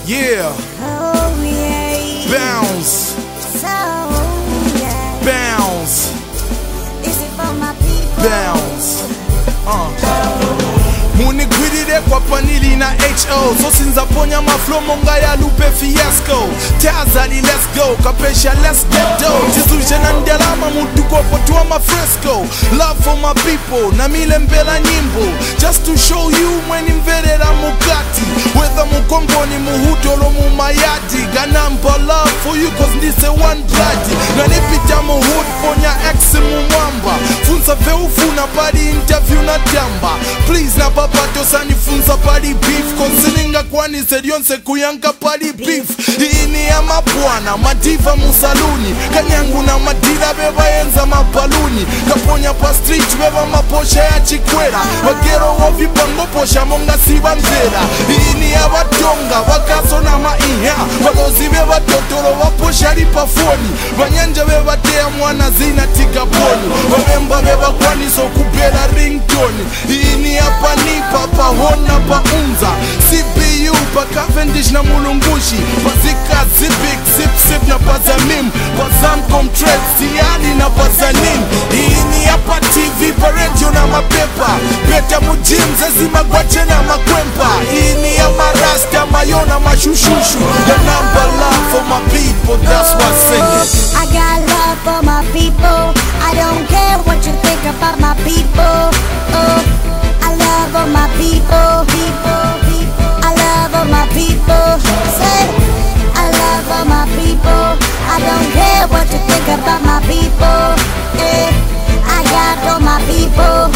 Yeah. Oh yeah. Bounce. So yeah. Bounce. Is it for my people? Bounce. Munigwirire kwa panili na HO so sinzaponya maflow monga ya lupe fiasco Tazali let's go, kapesha let's get dough Jizushe na ndelama mutuko potua mafresco Love for my people, na mile mbela nyimbo Just to show you mweni mverera mukati Whether mukongoni muhutolo mumayadi Ganamba love for you cause ndise one bloody Na nipita muhut ponya ex mumwamba Funza veufuna padi interview na jamba Please na babato sanifunza pali beef Konsininga kwani serionse kuyanka pali beef Hii ni ya mabwana, madiva musaluni Kanyangu na madira beba enza mabaluni Kaponya pa street beba maposha ya chikwera Wagero wavipango posha monga siba mzera Hii ni ya watonga, wakaso na maiha Walozi beba totoro waposha lipa foni Wanyanja beba tea mwana zina tika boni Wabemba beba kwani so kubela ringtone Hii ni ya panipa pa hona pa unza CPU pa Cavendish na mulungushi Pazika zipik zip zip na pazamim Pazamcom trades tiali na pazanim Hii ni ya pa TV pa radio na mapepa Beta mujim zezima gwache na makwempa Hii ni ya marasta mayona mashushushu The number love for my people, that's why I sing it I got love for my people. I don't care what you think about my people. Oh, I love all my people. I love all my people. Say, I love all my people. I don't care what you think about my people. Eh, I got all my people.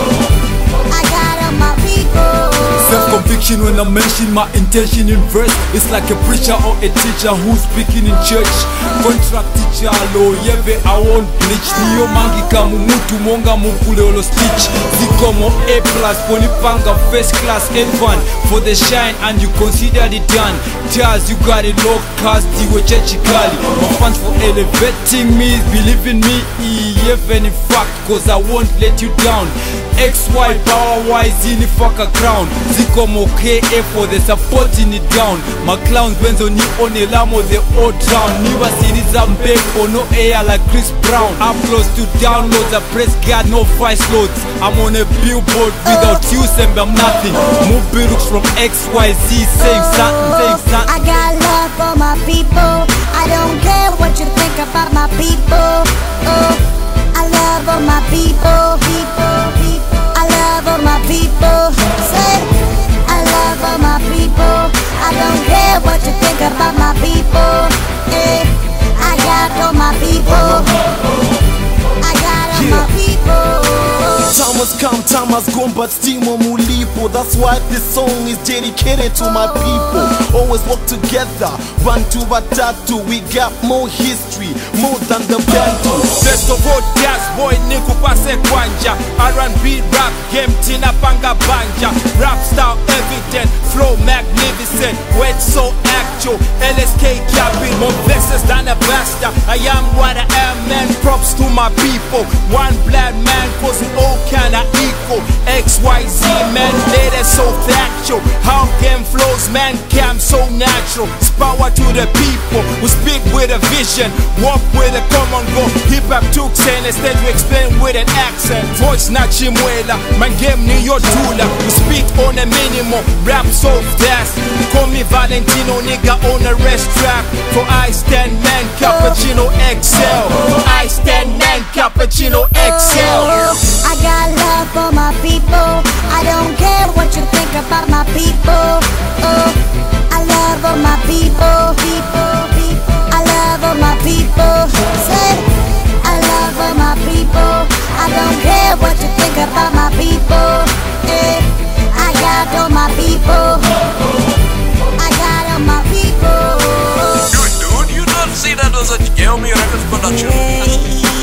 I got all my people. Self-conviction when I mention my intention in verse. It's like a preacher or a teacher who's speaking in church. Contract teacher lo yeve I won't bleach. Niyo mangi kamu mutu monga mukule olo stitch. Zikomo A+, ponipanga first class F1 for the shine and you consider it done. Taz you got it low cast diwe chechikali. My fans for elevating me, believe in me. Even in fact cause I won't let you down. XY power wise in the fuck a crown. Zikomo KF for the supporting it down. My clowns benzo ni onelamo the old drown. Niwa siriza mbeko no air like Chris Brown. Uploads to downloads I press God no voice loads. I'm on a billboard without you saying I'm nothing. Movie looks from XYZ saying something. I got love for my people. I don't care what you think about my people. Oh, I love all my people. I love all my people. Say, I love all my people. I don't care what you think about my people. Eh, I got all my people. I got all my people. Time has come, time has gone, but still mulipo. That's why this song is dedicated to my people. Always work together, one to batatu. We got more history, more than the battle. Best of all, jazz boy, niku pase kwanja. R&B rap game, tina panga banja. Rap style evident, flow magnificent. Word so actual, LSK cabin. More blessings than a bastard. I am what I am, man. Props to my people. One black man, cause we all kinda equal. XYZ, man, made it so factual. How game flows, man, cam so natural. It's power to the people who speak with a vision, walk with a common goal. Hip hop took saying instead we explain with an accent. Voice na chimwela, man game ni your tula. We speak on a minimum, rap so fast. Call me Valentino, nigga on a rest track. For I stand man, Cappuccino XL. For I stand man, Cappuccino XL. I got love for my people. I don't care what you think about my people. Oh, I love all my people. I love all my people. Say, I love all my people. I don't care what you think about my people. Eh, I got all my people. I got all my people. Dude, you don't see that was a Gelmi Records production.